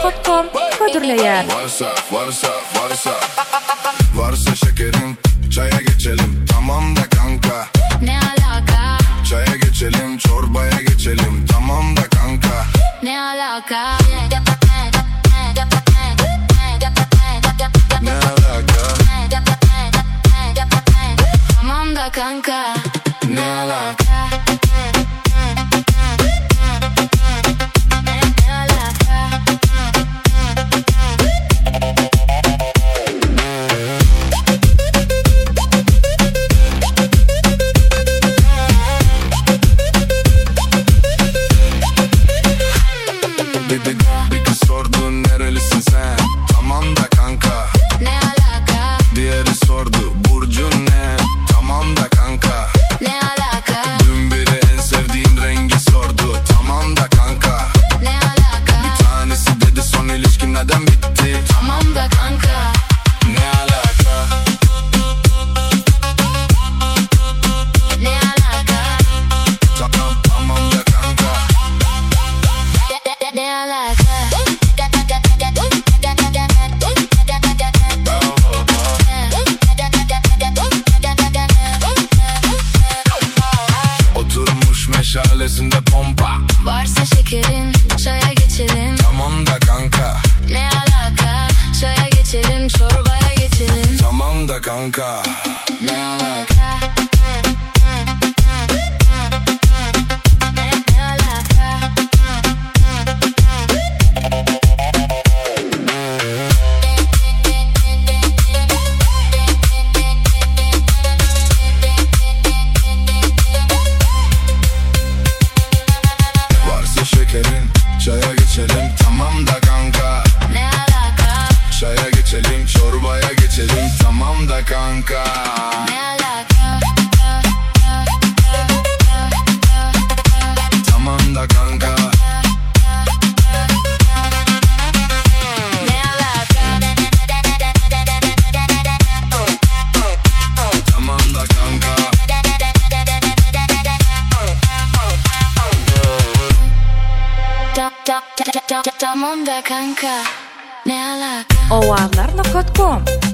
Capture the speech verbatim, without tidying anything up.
nokta com ködürleýär. Varsa, varsa, varsa, varsa şekerim, çaya geçelim, tamam da kanka. Ne alaka? Çaya geçelim, çorbaya geçelim, tamam da kanka. Ne alaka? Ne alaka? Tamam da kanka. Ne alaka? Bir kız sordu nerelisin sen, tamam da kanka. Ne alaka? Diğeri sordu burcun ne, tamam da kanka. Ne alaka? Dün biri en sevdiğin rengi sordu, tamam da kanka. Ne alaka? Bir tanesi dedi son ilişkin neden bitti, Tamam da kanka. ne alaka? Ne alaka? Tamam, tamam da kanka. Ne alaka? Oturmuş meşalesinde pompa, Varsa şekerin, çaya geçelim. tamam da kanka. Ne alaka? Çaya geçelim, çorbaya geçelim. Tamam da kanka. Ne alaka? Ne alaka? Varsa şekerin, çaya geçelim, tamam da kanka. Ne alaka? Çaya geçelim, çorbaya geçelim, tamam da kanka. Ne alaka? Tamam da kanka. Ne alaka? Tamam da kanka. Ta ta ta ta ta tamam da kanka. Ne alaka? Owarlar nokta com